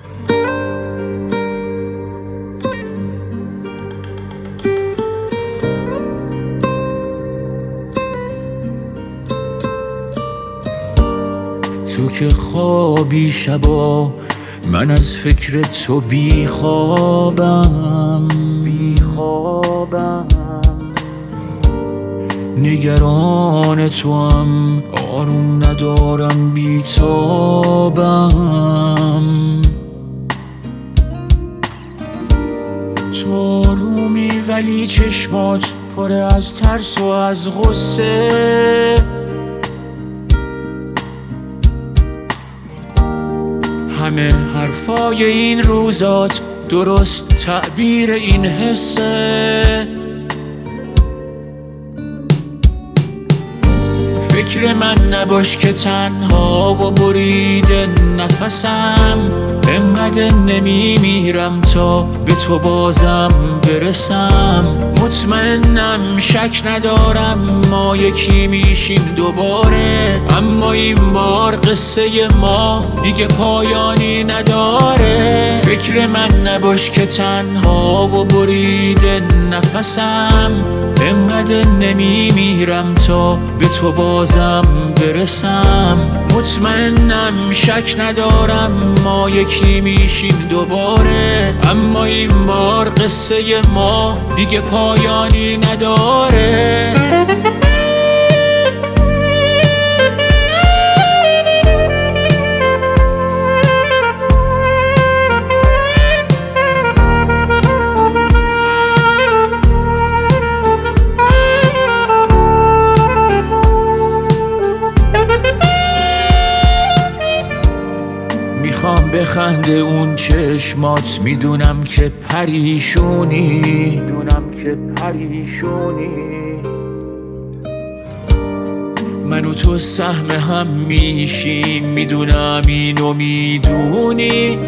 تو که خوابی شبا من از فکر تو بی خوابم نگران تو هم آروم ندارم بی تابم تو آرومی ولی چشمات پر از ترس و از غصه همه حرفای این روزات درست تعبیر این حسه فکر من نباش که تنها و بریده نفسم انقدر نمیمیرم تا به تو بازم برسم مطمئنم شک ندارم ما یکی میشیم دوباره اما این بار قصه ما دیگه پایانی نداره فکر من نباش که تنها و بریده نفسم انقدر نمیمیرم تا به تو بازم برسم مطمئنم شک ندارم ما یکی میشیم دوباره اما این بار قصه ما دیگه پایانی نداره میخوام بخنده اون چشمات میدونم که پریشونی من و تو سهم هم میشیم میدونم اینو میدونی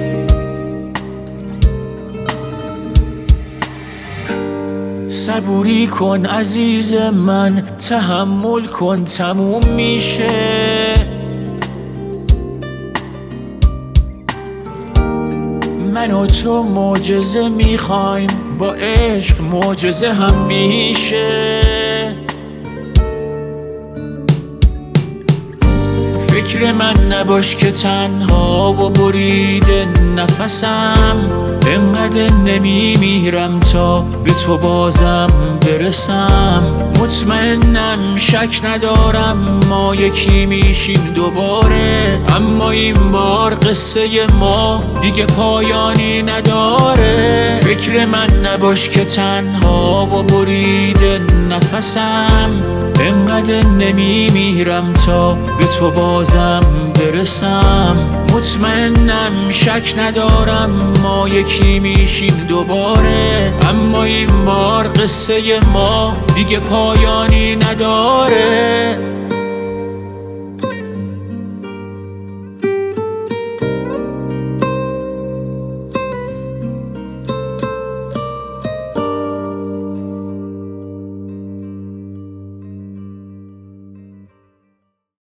صبوری کن عزیز من تحمل کن تموم میشه من و تو معجزه میخوایم با عشق معجزه هم میشه فکر من نباش که تنها و بریده نفسم انقدر نمیمیرم تا به تو بازم برسم مطمئنم شک ندارم ما یکی میشیم دوباره اما این بار قصه ما دیگه پایانی نداره فکر من نباش که تنها و بریده نفسم انقدر نمیمیرم تا به تو بازم برسم مطمئنم شک ندارم ما یکی میشیم دوباره اما این بار قصه ما دیگه پایانی نداره